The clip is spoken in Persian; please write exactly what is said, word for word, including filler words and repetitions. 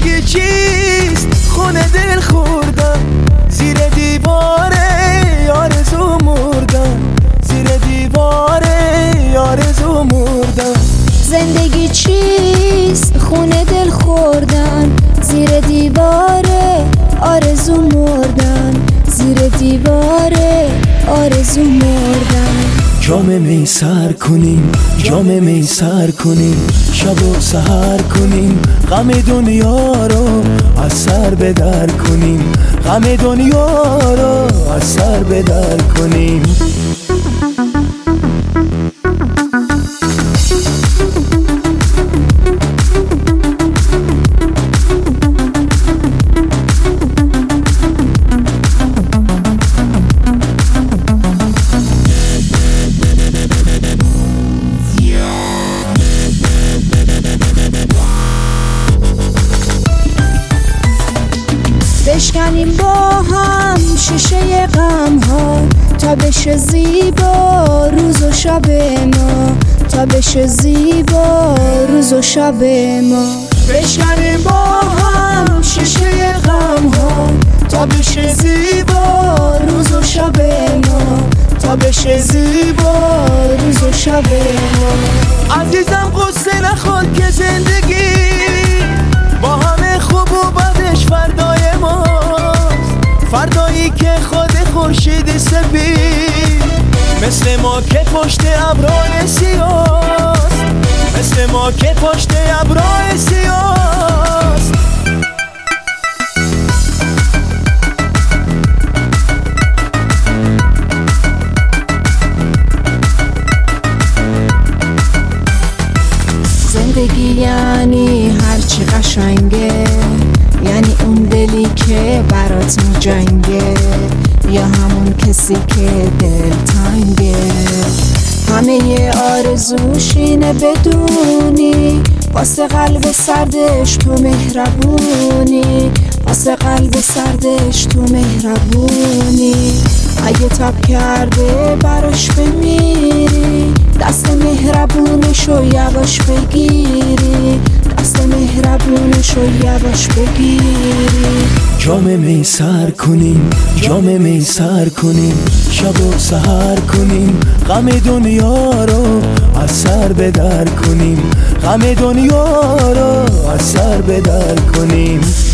زندگی چیست؟ خونه دل خوردم زیر دیواره آرزو مردم، زیر دیواره آرزو مردم. زندگی چیست؟ خونه دل خوردن زیر دیواره آرزو مردن، زیر دیواره آرزو مردن. جام می سر کنیم، جام می سر کنیم، شب و سحر کنیم، غم دنیا رو از سر به در کنیم، غم دنیا رو از سر به در کنیم. بشکنیم با هم شیشه غم ها تا بشه زیبا روز و شب ما، تا بشه زیبا روز و شب ما. بشکنیم با هم شیشه غم ها تا بشه زیبا روز و شب ما، تا بشه زیبا روز و شب ما. عزیزم قصه نخور که زندگی با همه خوب و بدش فردای ماست، فردایی که خود خورشید سفید مثل ما که پشت ابرهای سیاست، مثل ما که پشت ابرهای سیاست. زندگی یعنی هرچی قشنگه، یعنی اون دلی که برات میجنگه، یا همون کسی که دل تنگه. همه آرزوش اینه بدونی واسه قلب سردش تو مهربونی، واسه قلب سردش تو مهربونی. اگه تب کرده براش بمیری دست مهربونشو یواش بگیری، دست مهربونشو یواش بگیری. جام می سر کنیم، جام می سر کنیم، شب و سحر کنیم، غم دنیا رو از سر به در کنیم، غم دنیا رو از سر به در کنیم.